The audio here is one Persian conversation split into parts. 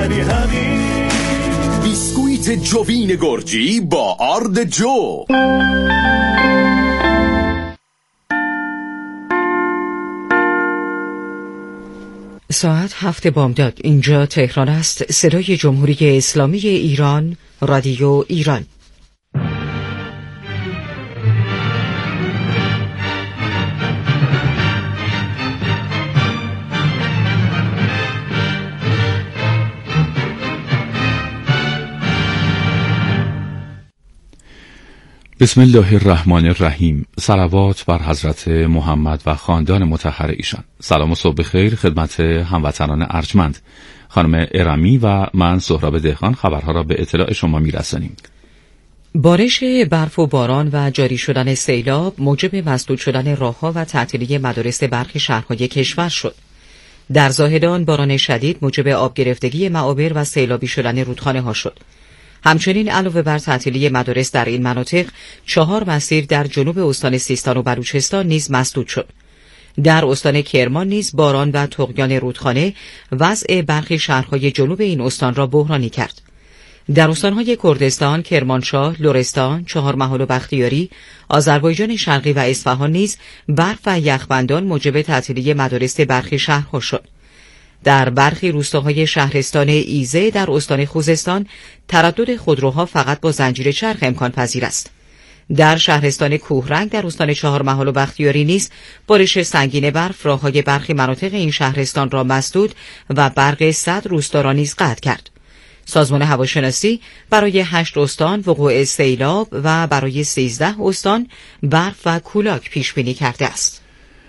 یعنی همین. بیسکویت جوین گرجی با آرد جو. ساعت 7 بامداد. اینجا تهران است. صدای جمهوری اسلامی ایران، رادیو ایران. بسم الله الرحمن الرحیم. صلوات بر حضرت محمد و خاندان مطهر ایشان. سلام و صبح بخیر خدمت هموطنان ارجمند. خانم ارمی و من سهراب دهقان خبرها را به اطلاع شما میرسانیم. بارش برف و باران و جاری شدن سیلاب موجب مسدود شدن راهها و تعطیلی مدارس برخی شهرهای کشور شد. در زاهدان باران شدید موجب آب گرفتگی معابر و سیلابی شدن رودخانه ها شد. همچنین علاوه بر تعطیلی مدارس در این مناطق 4 مسیر در جنوب استان سیستان و بلوچستان نیز مسدود شد. در استان کرمان نیز باران و طغیان رودخانه وضع برخی شهرهای جنوب این استان را بحرانی کرد. در استانهای کردستان، کرمانشاه، لرستان، چهارمحال و بختیاری، آذربایجان شرقی و اصفهان نیز برف و یخبندان موجب تعطیلی مدارس برخی شهرها شد. در برخی روستاهای شهرستان ایزه در استان خوزستان تردد خودروها فقط با زنجیر چرخ امکان پذیر است. در شهرستان کوهرنگ در استان چهارمحال و بختیاری نیز بارش سنگین برف راههای برخی مناطق این شهرستان را مسدود و برق 100 روستا را نیز قطع کرد. سازمان هواشناسی برای 8 استان وقوع سیلاب و برای 13 استان برف و کولاک پیش بینی کرده است.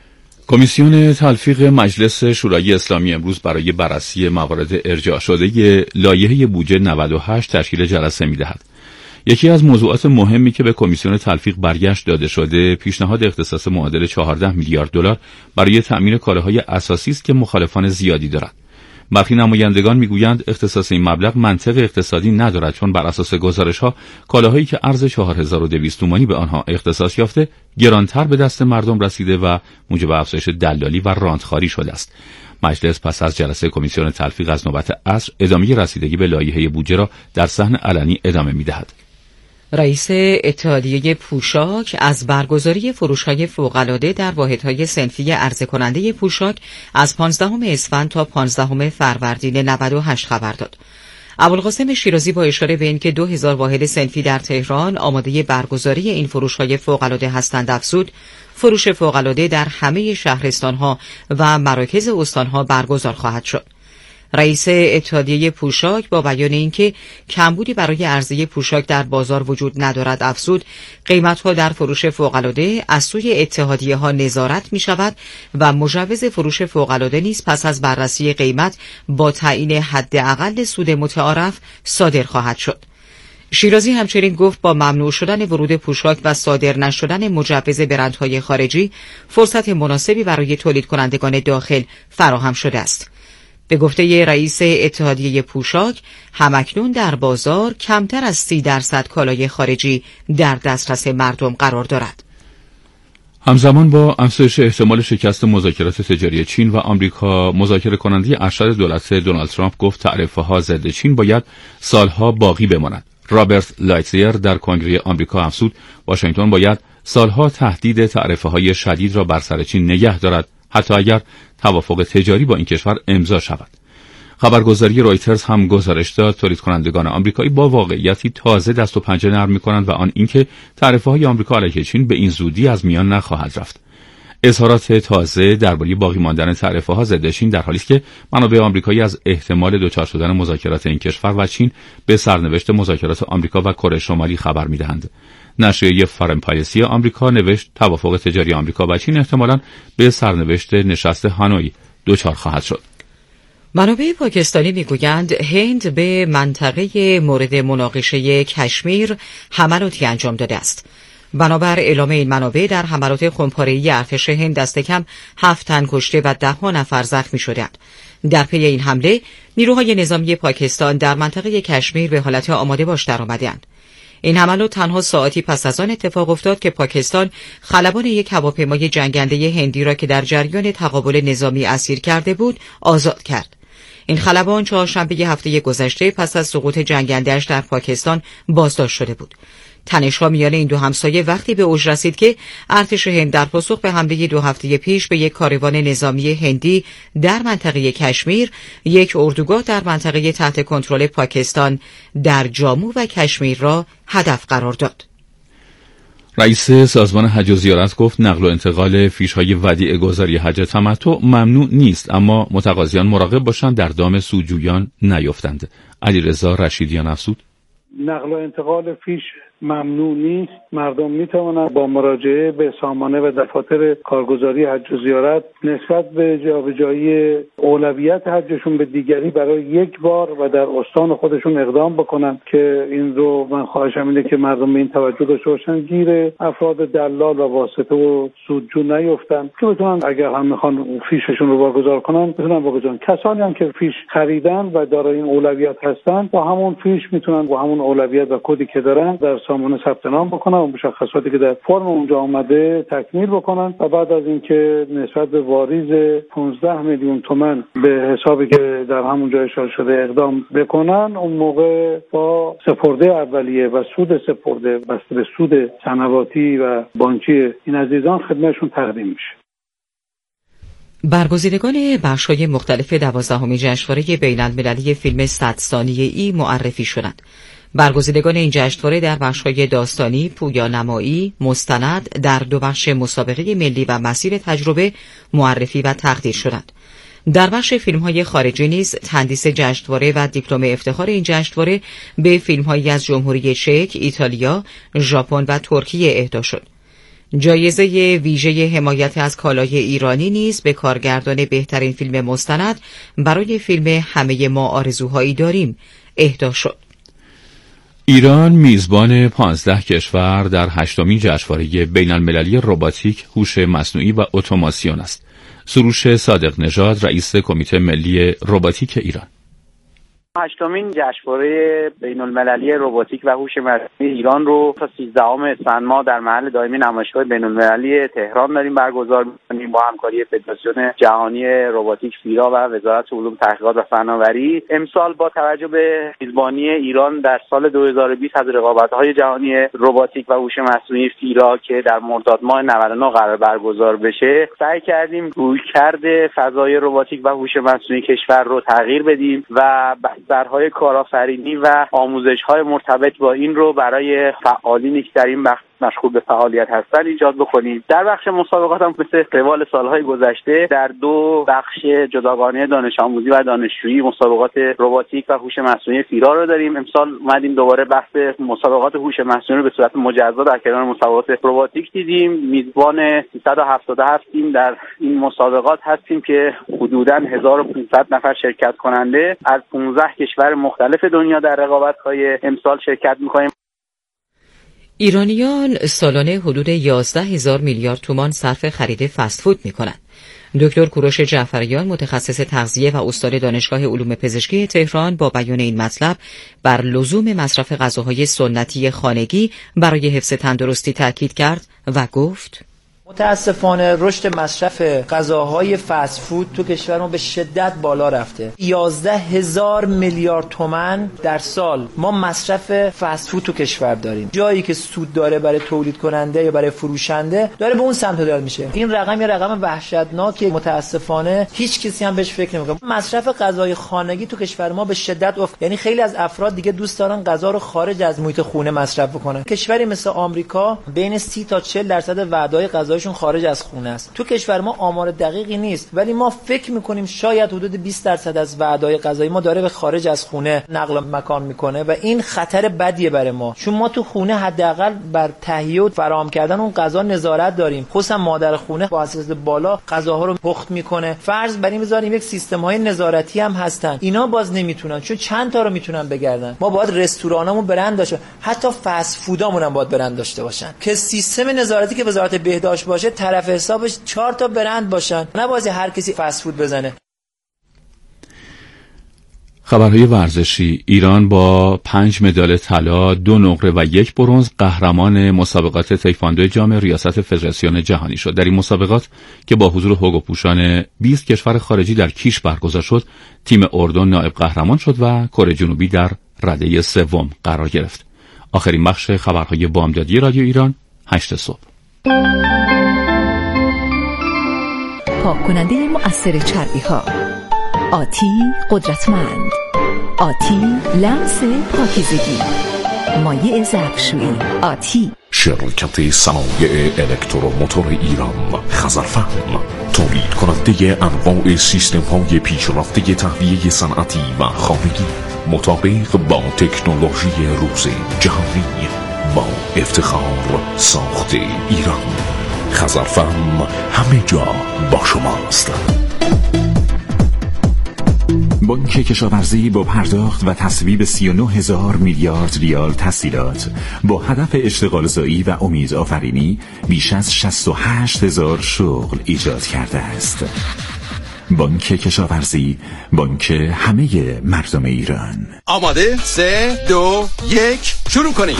کمیسیون تلفیق مجلس شورای اسلامی امروز برای بررسی موارد ارجاع شده لایحه بودجه 98 تشکیل جلسه می‌دهد. یکی از موضوعات مهمی که به کمیسیون تلفیق برگشت داده شده، پیشنهاد اختصاص معادل 14 میلیارد دلار برای تأمین کالاهای اساسی است که مخالفان زیادی دارند. برخی نمایندگان میگویند اختصاص این مبلغ منطق اقتصادی ندارد، چون بر اساس گزارش‌ها کالاهایی که ارز 4200 تومانی به آنها اختصاص یافته گرانتر به دست مردم رسیده و موجب افزایش دلالی و رانتخواری شده است. مجلس پس از جلسه کمیسیون تلفیق از نوبت عصر ادامه رسیدگی به لایحه بودجه را در صحن علنی ادامه می‌دهد. رئیس اتحادیه پوشاک از برگزاری فروش‌های فوق‌العاده در واحدهای صنفی عرضه کننده پوشاک از 15 اسفند تا 15 فروردین 98 خبر داد. ابوالقاسم شیرازی با اشاره به اینکه 2000 واحد صنفی در تهران آماده برگزاری این فروش‌های فوق‌العاده هستند افزود، فروش فوق‌العاده در همه شهرستان‌ها و مراکز استان‌ها برگزار خواهد شد. رئیس اتحادیه پوشاک با بیان اینکه کمبودی برای عرضه پوشاک در بازار وجود ندارد افزود، قیمت‌ها در فروش فوق‌العاده از سوی اتحادیه‌ها نظارت می‌شود و مجوز فروش فوق‌العاده نیز پس از بررسی قیمت با تعیین حداقل سود متعارف صادر خواهد شد. شیرازی همچنین گفت با ممنوع شدن ورود پوشاک و صادر نشدن مجوز برندهای خارجی، فرصت مناسبی برای تولید کنندگان داخل فراهم شده است. به گفته رئیس اتحادیه پوشاک، همکنون در بازار کمتر از 30% کالای خارجی در دسترس مردم قرار دارد. همزمان با افزایش احتمال شکست مذاکرات تجاری چین و آمریکا، مذاکره کننده ارشد دولت دونالد ترامپ گفت تعرفه‌ها ضد چین باید سالها باقی بماند. رابرت لایتزیر در کنگره آمریکا افزود واشنگتن باید سالها تهدید تعرفه‌های شدید را بر سر چین نگه دارد، حتی اگر توافق تجاری با این کشور امضا شود. خبرگزاری رایترز هم گزارش داد تولید کنندگان آمریکایی با واقعیتی تازه دست و پنجه نرم می‌کنند و آن اینکه تعرفه‌های آمریکا علیه چین به این زودی از میان نخواهد رفت. اظهارات تازه درباره باقی ماندن تعرفه‌ها ضد چین در حالی است که منابع آمریکایی از احتمال دچار شدن مذاکرات این کشور و چین به سرنوشت مذاکرات آمریکا و کره شمالی خبر می‌دهند. نشریه فارن پالیسی آمریکا نوشت توافق تجاری آمریکا و چین احتمالاً به سرنوشت نشست هانوی دچار خواهد شد. منابع پاکستانی میگویند هند به منطقه مورد مناقشه کشمیر حملاتی انجام داده است. بنابر اعلام این منابع در حملات خمپاره‌ای ارتش هند دست کم 7 تن کشته و 10 نفر زخمی شدند. در پی این حمله نیروهای نظامی پاکستان در منطقه کشمیر به حالت آماده باش درآمدند. این حملات تنها ساعتی پس از آن اتفاق افتاد که پاکستان خلبان یک هواپیمای جنگنده هندی را که در جریان تقابل نظامی اسیر کرده بود آزاد کرد. این خلبان چهارشنبه هفته گذشته پس از سقوط جنگنده‌اش در پاکستان بازداشت شده بود. تنش‌ها میان این دو همسایه وقتی به اوج رسید که ارتش هند در پاسخ به حمله 2 هفته پیش به یک کاروان نظامی هندی در منطقه کشمیر، یک اردوگاه در منطقه تحت کنترل پاکستان در جامو و کشمیر را هدف قرار داد. رئیس سازمان حج و زیارت گفت نقل و انتقال فیش‌های ودیعه گذاری حج تمتع ممنوع نیست، اما متقاضیان مراقب باشند در دام سودجویان نیفتند. علیرضا رشیدیان افزود: نقل و انتقال فیش ممنوع نیست. مردم میتوانند با مراجعه به سامانه و دفاتر کارگزاری حج و زیارت نسبت به جابجایی اولویت حجشون به دیگری برای یک بار و در استان خودشون اقدام بکنن که این رو من خواهشم اینه که مردم به این توجه داشته باشن، گیر افراد دلال و واسطه و سودجو نیفتن که بتونن اگر هم میخوان فیششون رو واگذار کنن بتونن واگذار. کسانی هم که فیش خریدن و دارای این اولویت هستن با همون فیش میتونن با همون اولویت و کدی که دارن در سامانه ثبت نام بکنن و مشخصاتی که در فرم اونجا آمده تکمیل بکنن و بعد از اینکه نسبت به واریز 15 میلیون تومان به حسابی که در همون جای اشاره شده اقدام بکنن، اون موقع با سپرده اولیه و سود سپرده بسته به سود صنواتی و بانکی این عزیزان خدمتشون تقدیم میشه. برگزیدگان بخش‌های مختلف 12مین جشنواره بین‌المللی فیلم 100 ثانیه‌ای معرفی شدند. برگزیدگان این جشنواره در بخش‌های داستانی، پویانمایی، مستند در 2 بخش مسابقه ملی و مسیر تجربه معرفی و تقدیر شدند. در بخش فیلم‌های خارجی نیز تندیس جشنواره و دیپلم افتخار این جشنواره به فیلم‌هایی از جمهوری چک، ایتالیا، ژاپن و ترکیه اهدا شد. جایزه ویژه حمایت از کالای ایرانی نیز به کارگردان بهترین فیلم مستند برای فیلم همه ما آرزوهایی داریم اهدا شد. ایران میزبان 15 کشور در 8مین جشنواره بین‌المللی رباتیک، هوش مصنوعی و اتوماسیون است. سروش صادق نژاد، رئیس کمیته ملی رباتیک ایران: 8مین جشنواره بین‌المللی رباتیک و هوش مصنوعی ایران رو تا 13 اسفند ماه در محل دائمی نمایشگاه بین‌المللی تهران داریم برگزار می‌کنیم با همکاری فدراسیون جهانی رباتیک فیرا و وزارت علوم تحقیقات و فناوری. امسال با توجه به میزبانی ایران در سال 2020 از رقابت‌های جهانی رباتیک و هوش مصنوعی فیرا که در مرداد ماه 99 قرار برگزار بشه، سعی کردیم رویکرد فضای رباتیک و هوش مصنوعی کشور رو تغییر بدیم و بسترهای کارآفرینی و آموزش‌های مرتبط با این رو برای فعالینی که در این بخش مشغول به فعالیت هستن ایجاد بکنیم. در بخش مسابقات هم مثل روال سالهای گذشته در 2 بخش جداگانه دانش آموزی و دانشجویی مسابقات رباتیک و هوش مصنوعی فیرا رو داریم. امسال اومدیم دوباره بحث مسابقات هوش مصنوعی رو به صورت مجزا در کنار مسابقات رباتیک دیدیم. میزبان 377 تیم در این مسابقات هستیم که حدوداً 1500 نفر شرکت کننده از 15 کشور مختلف دنیا در رقابت‌های امسال شرکت می‌کنیم. ایرانیان سالانه حدود 11,000 میلیارد تومان صرف خرید فست فود می‌کنند. دکتر کوروش جعفریان، متخصص تغذیه و استاد دانشگاه علوم پزشکی تهران، با بیان این مطلب بر لزوم مصرف غذاهای سنتی خانگی برای حفظ تندرستی تاکید کرد و گفت: متاسفانه رشد مصرف غذاهای فست فود تو کشور ما به شدت بالا رفته. 11,000 میلیارد تومان در سال ما مصرف فست فود تو کشور داریم. جایی که سود داره برای تولید کننده یا برای فروشنده داره به اون سمت داد میشه. این رقم یه رقم وحشتناکه، متاسفانه هیچ کسی هم بهش فکر نمیکنه. مصرف غذای خانگی تو کشور ما به شدت افت. یعنی خیلی از افراد دیگه دوست دارن غذا رو خارج از محیط خونه مصرف بکنن. کشوری مثل آمریکا بین 30 تا 40% وعده‌های غذایشون خارج از خونه است. تو کشور ما آمار دقیقی نیست، ولی ما فکر میکنیم شاید حدود 20% از وعده‌های غذایی ما داره به خارج از خونه نقل مکان میکنه و این خطر بدیه برای ما، چون ما تو خونه حداقل بر تهیه و فراهم کردن اون غذا نظارت داریم. خصوصا مادر خونه با حساسیت بالا غذاها رو پخت میکنه. فرض بر این بذاریم یک سیستم‌های نظارتی هم هستن، اینا باز نمیتونن، چون چند تا رو میتونن بگردن. ما باید رستورانامون برند داشته، حتی فست فودامون هم باید برند داشته باشن که سیستم نظارتی که وزارت بهداشت باشه طرف حسابش 4 تا برند باشن، نه بازی هر کسی فست فود بزنه. خبرهای ورزشی. ایران با 5 مدال طلا، 2 نقره و 1 برنز قهرمان مسابقات تایکواندو جام ریاست فدراسیون جهانی شد. در این مسابقات که با حضور حقوق‌پوشان 20 کشور خارجی در کیش برگزار شد، تیم اردن نایب قهرمان شد و کره جنوبی در رده سوم قرار گرفت. آخرین بخش خبرهای بامدادی رادیو ایران 8 صبح. پاک کننده مؤثر چربی ها، آتی قدرتمند، آتی لمس پاکیزگی، مایع ظرفشویی، آتی. شرکت صنایع الکتروموتور ایران خزرفهم تولید کننده انواع سیستم های پیشرفته تهویه صنعتی و خانگی مطابق با تکنولوژی روز جهانی، با افتخار ساخت ایران. خزرفهم همه جا با شماست. بانک کشاورزی با پرداخت و تصویب 39,000 میلیارد ریال تسهیلات با هدف اشتغال زایی و امید آفرینی بیش از 68,000 شغل ایجاد کرده است. بانک کشاورزی، بانک همه مردم ایران. آماده؟ 3 2 1 شروع کنید.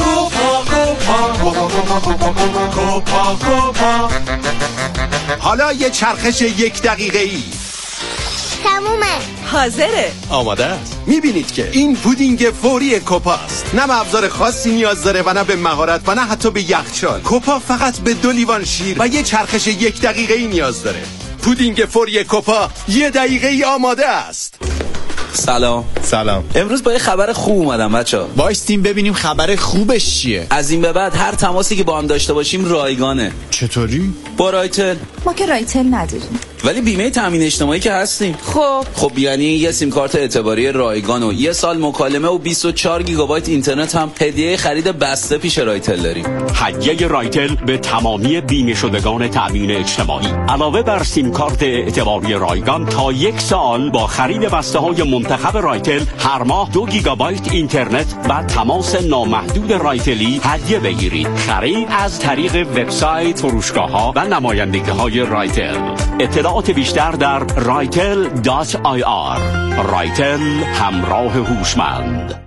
حالا یه چرخش 1 دقیقه‌ای. تمومه. حاضره. آماده است. میبینید که این پودینگ فوری کوپاست. نه به ابزار خاصی نیاز داره و نه به مهارت و نه حتی به یخچال. کوپا فقط به 2 لیوان شیر و یه چرخش 1 دقیقه‌ای نیاز داره. پودینگ فوری کوپا 1 دقیقه‌ای آماده است. سلام. امروز با یه خبر خوب اومدم بچه‌ها. وایستیم ببینیم خبر خوبش چیه. از این به بعد هر تماسی که با هم داشته باشیم رایگانه. چطوری؟ با رایتل. ما که رایتل نداریم. ولی بیمه تامین اجتماعی که هستیم. خب یعنی یه سیم کارت اعتباری رایگان و 1 سال مکالمه و 24 گیگابایت اینترنت هم هدیه خرید بسته پیش رایتل داریم. هدیه رایتل به تمامی بیمه شدگان تامین اجتماعی. علاوه بر سیم کارت اعتباری رایگان تا 1 سال با خرید بسته های منتخب رایتل هر ماه 2 گیگابایت اینترنت و تماس نامحدود رایتلی هدیه بگیرید. خرید از طریق وبسایت، فروشگاه‌ها و نمایندگی‌های رایتل. اطلاعات بیشتر در raitel.ir. رایتل، همراه هوشمند.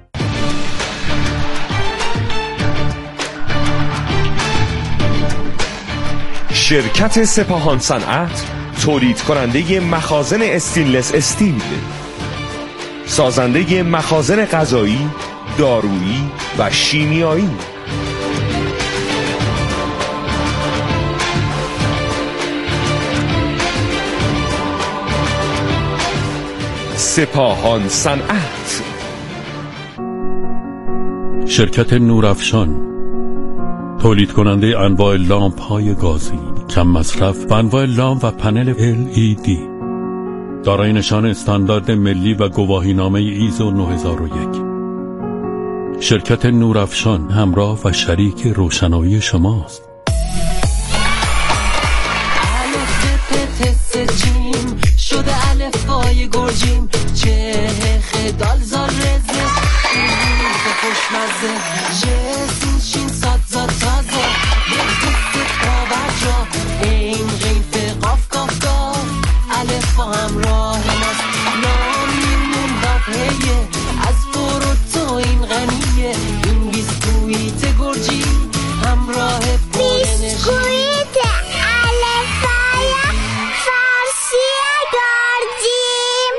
شرکت سپاهان صنعت تولید کننده مخازن استینلس استیل، سازنده مخازن غذایی، دارویی و شیمیایی. سپاهان صنعت. شرکت نورافشان تولید کننده انواع لامپ های گازی کم مصرف و انواع لامپ و پنل LED دارای نشان استاندارد ملی و گواهینامه ایزو 9001. شرکت نورافشان همراه و شریک روشنایی شماست. شده الفبای گرجیم چه خدال زار رزه خوشمزه جسین شین ساد زاد تازه یک پاورجا این غیف قاف قاف قاف الفا همراه ماست نامیمون بافهیه از برو تو این غنیه این بیسکویت گرجی همراه بیسکویت الفای فارسی گرجیم.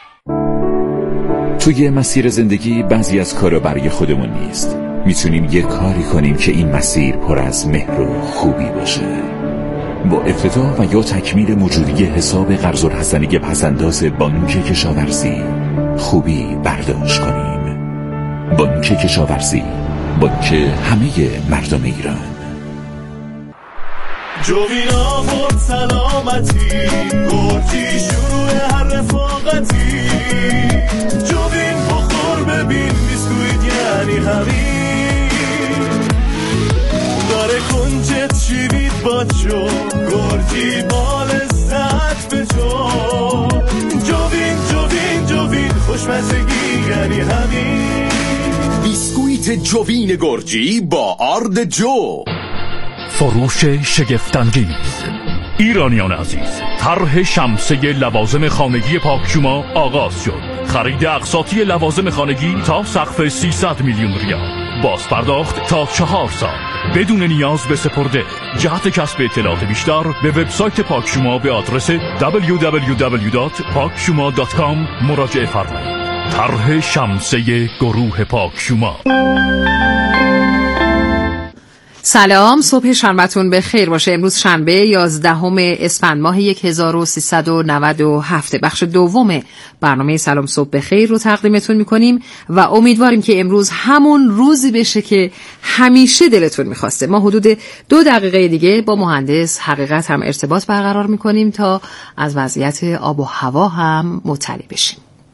توی مسیر زندگی بعضی از کارا برای خودمون نیست. میتونیم یه کاری کنیم که این مسیر پر از مهر و خوبی باشه. با افتتاح و یا تکمیل موجودی حساب قرض الحسنه پسنداز بانک کشاورزی خوبی برداشت کنیم. بانک کشاورزی، بانک همه مردم ایران. جوینا خود سلامتی گرتی شروع هر رفاقتی جوین بخور ببین بیسکویت یعنی همین داره کنجت شیرید باچو گرتی بال ساعت به جو جوین خوشمزگی یعنی همین. بیسکویت جوین گرجی با آرد جو. فروش شگفت‌انگیز. ایرانیان عزیز، طرح شمسه لوازم خانگی پاکشوما آغاز شد. خرید اقساطی لوازم خانگی تا سقف 300 میلیون ریال. باز پرداخت تا 4 سال بدون نیاز به سپرده. جهت کسب اطلاعات بیشتر به وبسایت پاکشوما به آدرس www.pakshuma.com مراجعه فرمایید. طرح شمسه گروه پاکشوما. سلام، صبح شنبهتون به خیر باشه. امروز شنبه 11 اسفند ماه 1397 بخش دوم برنامه سلام صبح به خیر رو تقدیمتون میکنیم و امیدواریم که امروز همون روزی بشه که همیشه دلتون میخواسته. ما حدود 2 دقیقه دیگه با مهندس حقیقت هم ارتباط برقرار میکنیم تا از وضعیت آب و هوا هم مطلع بشیم.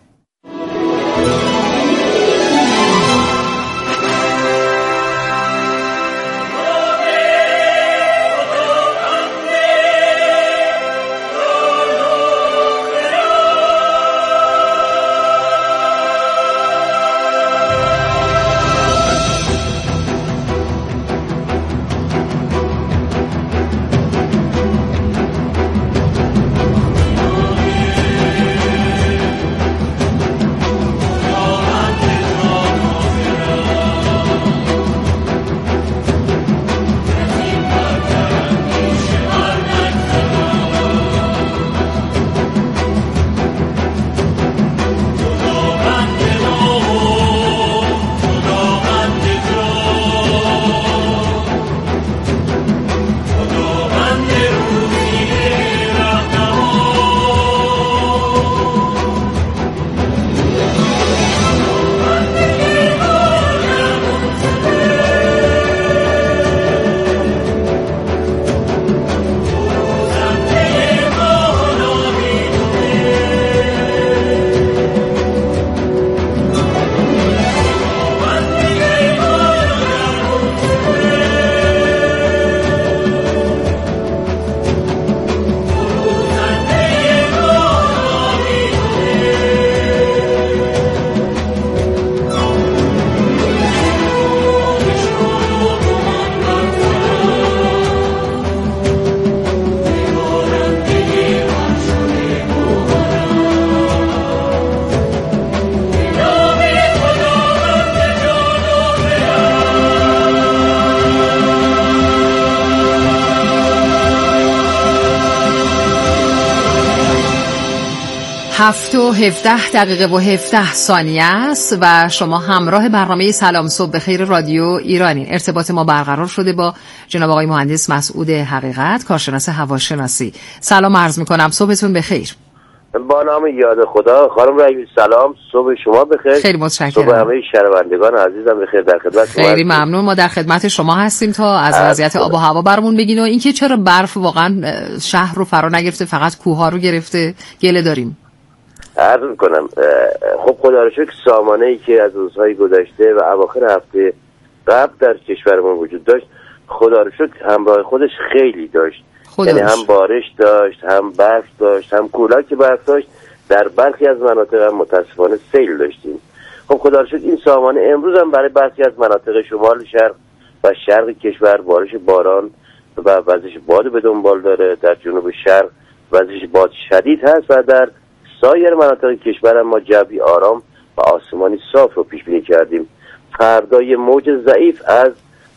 هفت و 17 دقیقه و 17 ثانیه است و شما همراه برنامه سلام صبح بخیر رادیو ایرانی. ارتباط ما برقرار شده با جناب آقای مهندس مسعود حقیقت، کارشناس هواشناسی. سلام عرض میکنم، صبحتون بخیر. با نام یاد خدا. خانم رئیس سلام، صبح شما بخیر. خیلی متشکرم. صبح همه شنوندگان عزیزم بخیر. در خدمت شما. خیلی ممنون، ما در خدمت شما هستیم تا از وضعیت آب و هوا برامون بگین و اینکه چرا برف واقعا شهر رو فرا نگرفته، فقط کوه‌ها رو گرفته. گله داریم. عرض میکنم خب خدا رو شکر سامانه‌ای که از روزهای گذشته و اواخر هفته قبل در کشورمون وجود داشت، خدا رو شکر همراه خودش خیلی داشت. یعنی هم بارش داشت، هم برف داشت، هم کولاک برف داشت. در برخی از مناطق هم متاسفانه سیل داشتیم. خب خدا رو شکر این سامانه امروز هم برای برخی از مناطق شمال شرق و شرق کشور بارش باران و وزش باد به دنبال داره. در جنوب شرق وزش باد شدید هست و در سایر مناطق کشور ما جوی آرام و آسمانی صاف رو پیش بینی کردیم. فردا یه موج ضعیف از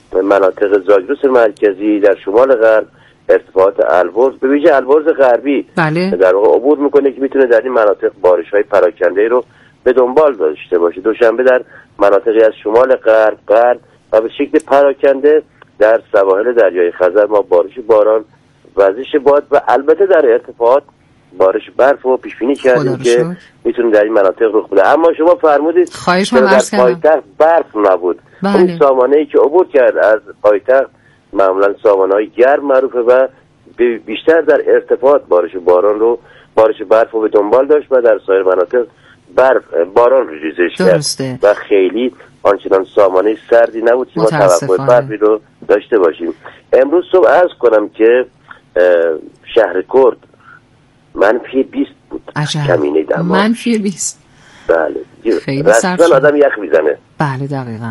مناطق زاگرس مرکزی در شمال غرب، ارتفاعات البرز به ویژه البرز غربی در واقع عبور میکنه که میتونه در این مناطق بارش‌های پراکنده رو به دنبال داشته باشه. دوشنبه در مناطقی از شمال غرب و به شکل پراکنده در سواحل دریای خزر ما بارش باران، وزش باد و البته در ارتفاعات بارش برف رو پیش بینی کردیم که میتونه در این مناطق رخ بده. اما شما فرمودید در پایتخت برف نبود. اون سامانه‌ای که عبور کرد از پایتخت معمولا سامانه‌های گرم معروفه و بیشتر در ارتفاعات بارش برف رو به دنبال داشت و در سایر مناطق باران ریزش کرد و خیلی آنچنان سامانه سردی نبود که ما توقع برفی رو داشته باشیم. امروز صبح عرض کنم که شهر کرد -20 بود. کمینه دما -20. بله خیلی سرد شد. آدم یخ میزنه. بله دقیقاً.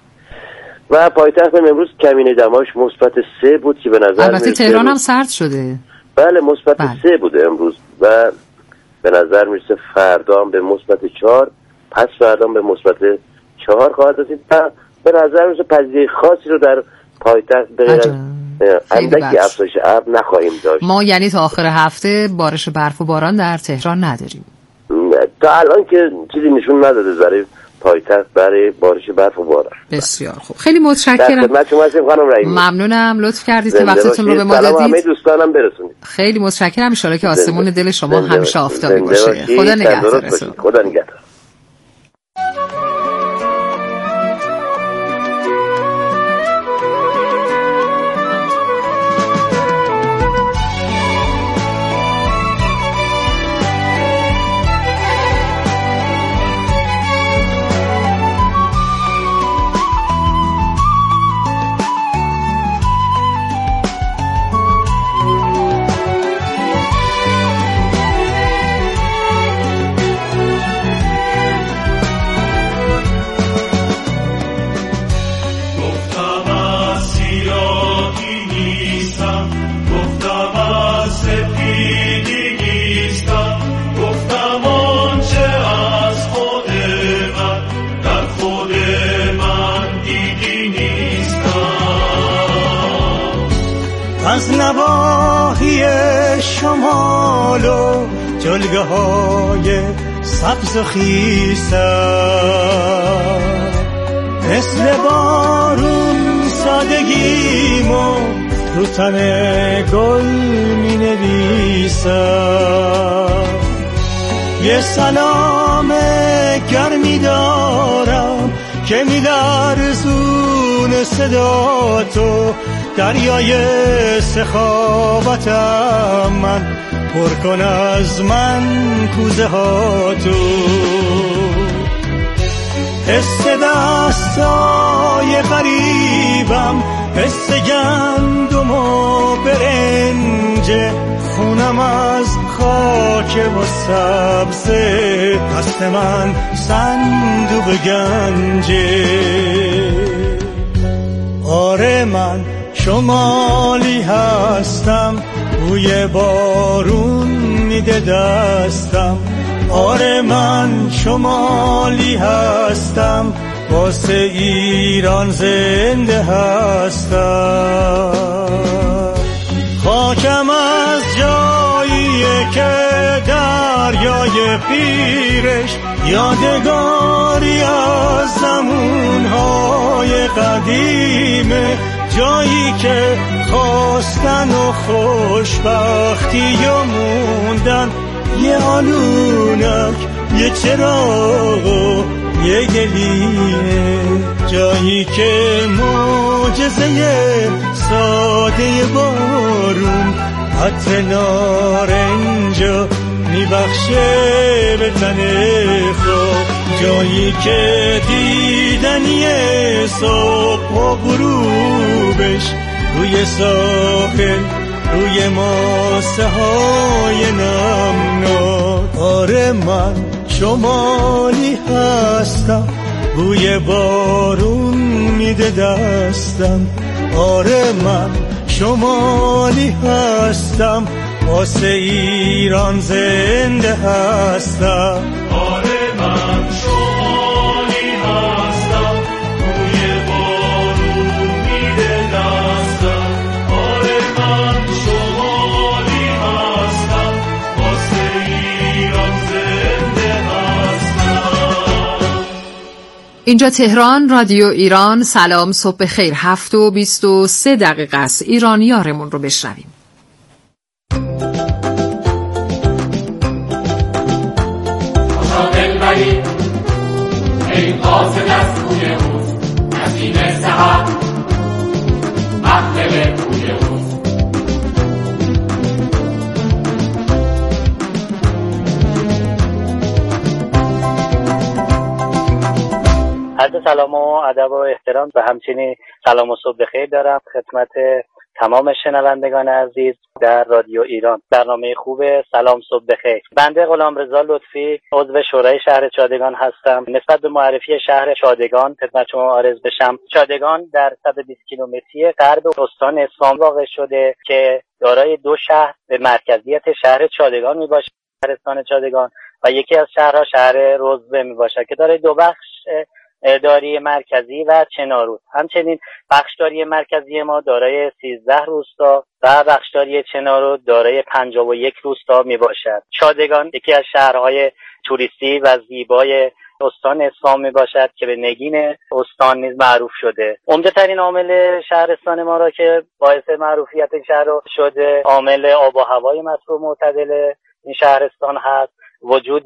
و پایتخت امروز کمینه دماش -3 بود که به نظر البته تهران هم سرد شده. بله -3 بود امروز و به نظر میرسه فردا هم به مثبت 4، پس فردا هم به مثبت 4 خواهد رسید. به نظر میرسه پدیده خاصی رو در پایتخت به غیر از اندکی افزایش ابر نخواهیم داشت. ما یعنی تا آخر هفته بارش برف و باران در تهران نداریم؟ تا الان که چیزی نشون نداده برای پایتخت برای بارش برف و باران. بسیار خوب، خیلی متشکرم. در خدمت شما هستیم خانم رحیمی. ممنونم لطف کردید که وقتتون رو به ما دادید. همه دوستانم برسونید. خیلی متشکرم. ان شاءالله که آسمون دل شما همیشه آفتابی باشه. خدا نگهدارتون. خدا نگهدار. از نواحی شمال و جلگه های سبز و خیسم مثل بارون سادگیمو رو تن گل می نویسم. یه سلام گرمی دارم که می لرزون صدا تو، دریای سخاوتم من پر کن از من کوزه ها تو. حس دستای غریبم، حس گندم و برنج، خونم از خاک و سبزه، دست من صندوق گنجه. آره من شمالی هستم، بوی بارون میده دستم. آره من شمالی هستم، واسه ایران زنده هستم. خاکم از جاییه که دریای پیرش یادگاری از زمونهای قدیمه، جایی که خواستن و خوشبختی و موندن، یه آلونک، یه چراغ و یه گلیه، جایی که معجزه ساده بارون عطر نارنج میبخشه به تن خواب، جایی که دیدنی صبح و غروبش روی ساحل، روی ماسه های نمناک. آره من شمالی هستم، بوی بارون میده دستم. آره من شمالی هستم، واسه ایران زنده هستم. آره من شمالی هستم، بوی بارون میده دستم. آره من شمالی هستم، واسه ایران زنده هستم. اینجا تهران، رادیو ایران. سلام، صبح خیر. 7:23 است. ایرانیارمون رو بشنویم. این قاصد از کوی روز، نسیم سحر محفل کوی روز. عرض سلام و ادب و احترام و همچنین سلام و صبح بخیر دارم خدمت تمام شنوندگان عزیز در رادیو ایران. برنامه خوب سلام صبح بخیر. بنده غلامرضا لطفی عضو شورای شهر چادگان هستم. نسبت به معرفی شهر چادگان خدمت شما عرض بشم. چادگان در 120 کیلومتری غرب استان اصفهان واقع شده که دارای دو شهر به مرکزیت شهر چادگان میباشد شهرستان چادگان و یکی از شهرها شهر روزبه میباشد که دارای دو بخش داری مرکزی و چنارود. همچنین بخشداری مرکزی ما دارای 13 روستا و بخشداری چنارود دارای 51 روستا میباشد. چادگان یکی از شهرهای توریستی و زیبای استان اصفهان میباشد که به نگین استان نیز معروف شده. عمده‌ترین عامل شهرستان ما را که باعث معروفیت این شهر شده عامل آب و هوای مطبوع معتدل این شهرستان هست. وجود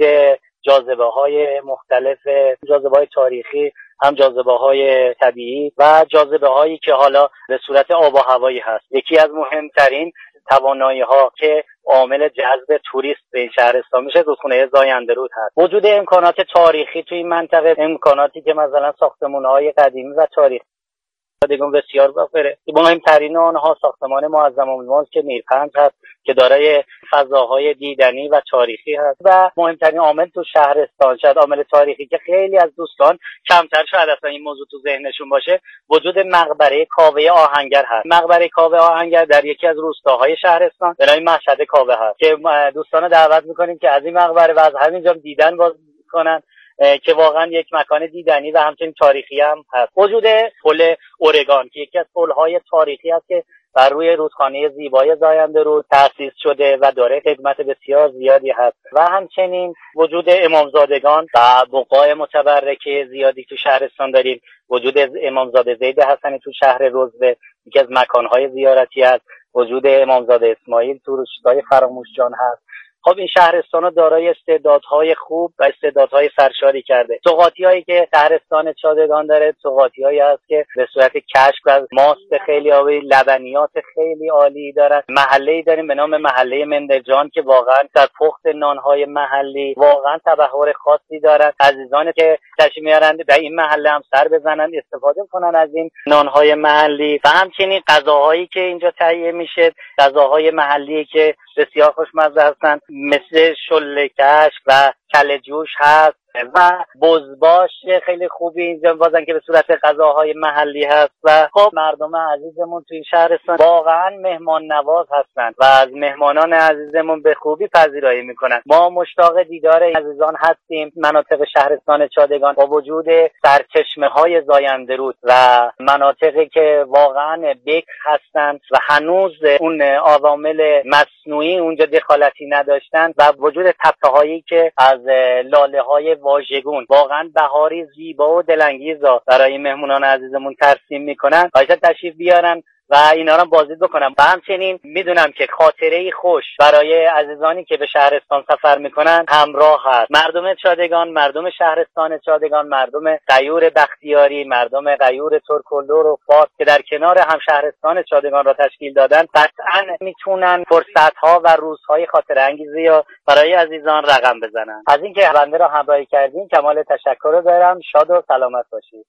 جاذبه‌های مختلف، جاذبه‌های تاریخی، هم جاذبه‌های طبیعی و جاذبه‌هایی که حالا به صورت آب و هوایی هست. یکی از مهمترین توانایی‌ها که عامل جذب توریست به این شهرستان میشه رودخانه زاینده‌رود هست. وجود امکانات تاریخی توی این منطقه، امکاناتی که مثلا ساختمان‌های قدیمی و تاریخی چادگان بسیار وافره. مهمترین آنها ساختمان معظم الملک که میرپنج هست که دارای فضاهای دیدنی و تاریخی هست و مهمترین عامل تو شهرستان، شاید عامل تاریخی که خیلی از دوستان کمتر شاید اصلا این موضوع تو ذهنشون باشه، وجود مقبره کاوه آهنگر هست. مقبره کاوه آهنگر در یکی از روستاهای شهرستان به نام مشهد کاوه هست که دوستان رو دعوت می‌کنیم که از این مقبره و از همینجا دیدن باز کنن که واقعا یک مکان دیدنی و همچنین تاریخی هم هست. وجود پل اورگان که یکی از پل‌های تاریخی است که بر روی رودخانه زیبای زاینده‌رود تأسیس شده و داره خدمت بسیار زیادی هست و همچنین وجود امامزادگان و بقاع متبرکه زیادی تو شهرستان داریم. وجود امامزاده زید حسنی تو شهر روزبه یکی از مکان‌های زیارتی است. وجود امامزاده اسماعیل تو روستای فراموشجان هست. خب این شهرستان دارای استعدادهای خوب و استعدادهای سرشاری کرده. سوغاطی‌هایی که شهرستان چادگان داره سوغاطی‌هایی هست که به صورت کشک و ماست خیلی عالی، لبنیات خیلی عالی دارن. محله‌ای داریم به نام محله مندجان که واقعا در پخت نان‌های محلی واقعا تبحر خاصی دارن. عزیزانی که تشریف میارن در این محله هم سر بزنن، استفاده کنن از این نان‌های محلی و همچنین غذاهایی که اینجا تهیه میشه، غذاهای محلی که بسیار خوشمزه هستن مثل شله کشک و کله جوش هست و بزباش خیلی خوبی اینجا بازن که به صورت غذاهای محلی هست و خب مردم عزیزمون تو این شهرستان واقعا مهمان نواز هستند و از مهمانان عزیزمون به خوبی پذیرایی میکنن. ما مشتاق دیدار این عزیزان هستیم. مناطق شهرستان چادگان با وجود سرچشمه‌های زاینده‌رود و مناطقی که واقعا بکر هستند و هنوز اون عوامل مصنوعی اونجا دخالتی نداشتن و وجود تپه‌هایی که از لاله‌های واژگون واقعا بهاری زیبا و دلانگیز برای مهمونان عزیزمون ترسیم میکنن. باید تشریف بیارن و اینا رو بازدید بکنم. و همچنین میدونم که خاطره‌ای خوش برای عزیزانی که به شهرستان سفر میکنن همراه هست. مردم چادگان، مردم شهرستان چادگان، مردم غیور بختیاری، مردم غیور ترک‌الدور و فارس که در کنار هم شهرستان چادگان را تشکیل دادن قطعا میتونن فرصت‌ها و روزهای خاطره انگیزی را برای عزیزان رقم بزنن. از اینکه بنده را همراهی کردین کمال تشکر رو دارم. شاد و سلامت باشید.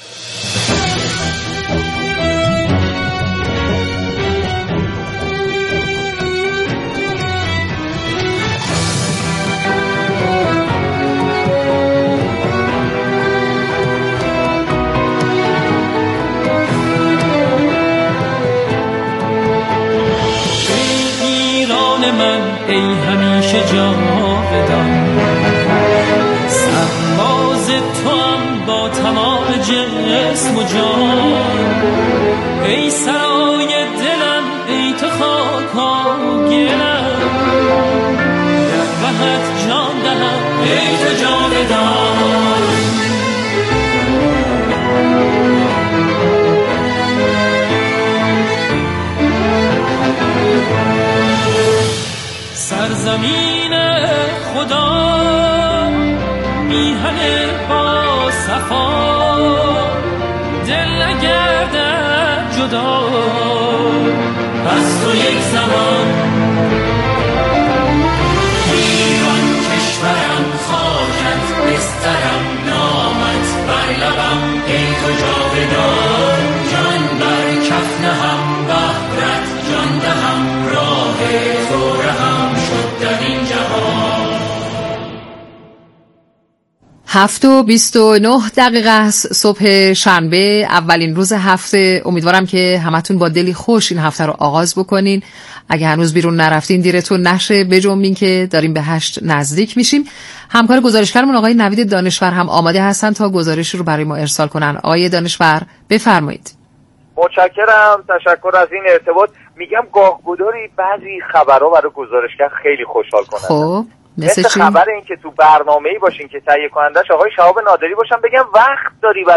من ای همیشه جاودان سرباز توام با تمام جسم و جان ای سرای دلم ای تو خاک و گلم در بهت جان دهم ای تو جاودان سرزمین خدا میهن با صفا دل نگردد جدا از تو یک زمان ایران کشورم خاکت بسترم نامت بر لبم ای تو جاودان جان بر کف نهم بهرت جان دهم راه تو رهم شد در این جهان. 7:29 است صبح شنبه، اولین روز هفته. امیدوارم که همتون با دلی خوش این هفته رو آغاز بکنین. اگه هنوز بیرون نرفتین دیرتون نشه، بجنبین که داریم به 8 نزدیک میشیم. همکار گزارشگرمون آقای نوید دانشور هم آماده هستن تا گزارش رو برای ما ارسال کنن. آقای دانشور بفرمایید. متشکرم، تشکر از این ارتباط. میگم گاهگداری بعضی خبرها برای گزارشگر خیلی خوشحال کنند. خب مثل خبر این که تو برنامه‌ای باشین که تهیه کنندش آقای شهاب نادری باشن، بگم وقت داری برای